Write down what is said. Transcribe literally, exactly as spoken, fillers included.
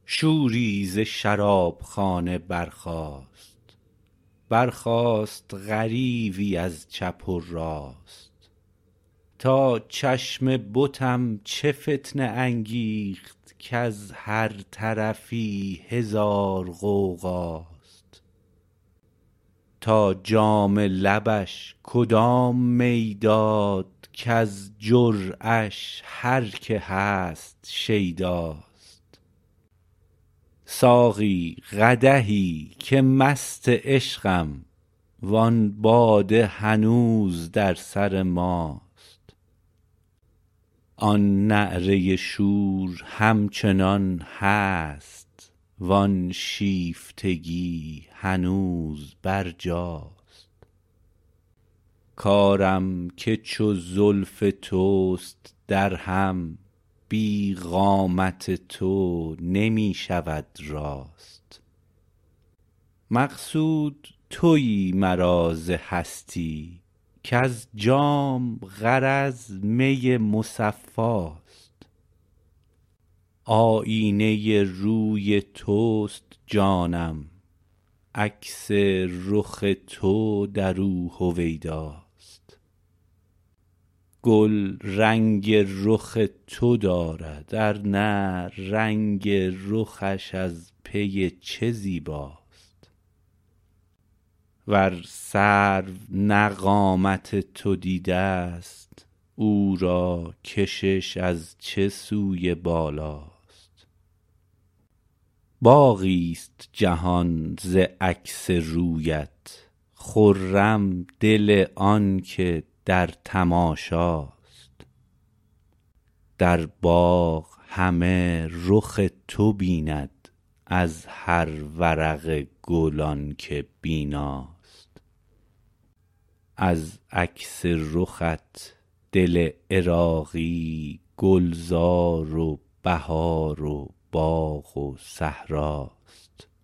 شوری ز شرابخانه برخاست، برخاست غریوی از چپ و راست. تا چشم بتم چه فتنه انگیخت، کز هر طرفی هزار غوغاست. تا جام لبش کدام می داد، کز جرعش هر که هست شیداست. ساقی قدحی که مست عشقم، وان باده هنوز در سر ماست. آن نعره شور همچنان هست، وان شیفتگی هنوز برجاست. کارم که چو زلف توست در هم، بی قامت تو نمی شود راست. مقصود تویی مرا ز هستی، کز جام غرض می مصفاست. آیینه روی توست جانم، عکس رخ تو در او هویداست. گل رنگ رخ تو دارد ار نه رنگ رخش از پی چه زیباست. ور سرو نه قامت تو دیده است، او را کشش از چه سوی بالاست. باغی است جهان ز عکس رویت، خرم دل آن که در تماشاست. در باغ همه رخ تو بیند، از هر ورق گل آن که بیناست. از عکس رخت دل عراقی گلزار و بهار و باغ و صحراست.